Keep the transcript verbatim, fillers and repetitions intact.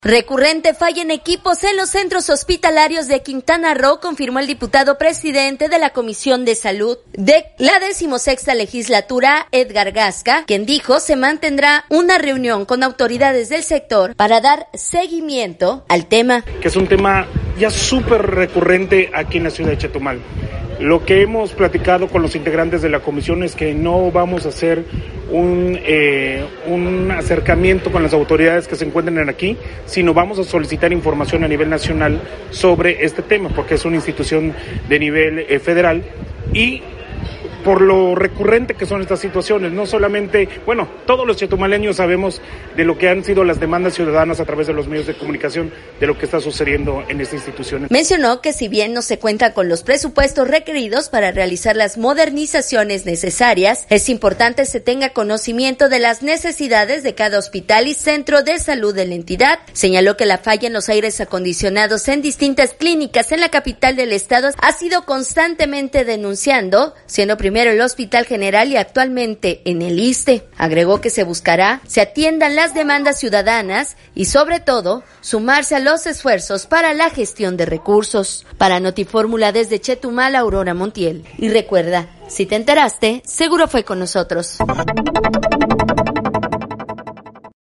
Recurrente falla en equipos en los centros hospitalarios de Quintana Roo, confirmó el diputado presidente de la Comisión de Salud de la decimosexta legislatura, Edgar Gasca, quien dijo se mantendrá una reunión con autoridades del sector para dar seguimiento al tema. Que es un tema ya súper recurrente aquí en la ciudad de Chetumal. Lo que hemos platicado con los integrantes de la comisión es que no vamos a hacer un, eh, un acercamiento con las autoridades que se encuentren aquí, sino vamos a solicitar información a nivel nacional sobre este tema, porque es una institución de nivel eh, federal y por lo recurrente que son estas situaciones, no solamente, bueno, todos los chetumaleños sabemos de lo que han sido las demandas ciudadanas a través de los medios de comunicación, de lo que está sucediendo en esta institución. Mencionó que si bien no se cuenta con los presupuestos requeridos para realizar las modernizaciones necesarias, es importante se tenga conocimiento de las necesidades de cada hospital y centro de salud de la entidad. Señaló que la falla en los aires acondicionados en distintas clínicas en la capital del estado ha sido constantemente denunciando, siendo primero Primero el Hospital General y actualmente en el ISSSTE. Agregó que se buscará se atiendan las demandas ciudadanas y sobre todo sumarse a los esfuerzos para la gestión de recursos. Para Notifórmula desde Chetumal, Aurora Montiel. Y recuerda, si te enteraste, seguro fue con nosotros.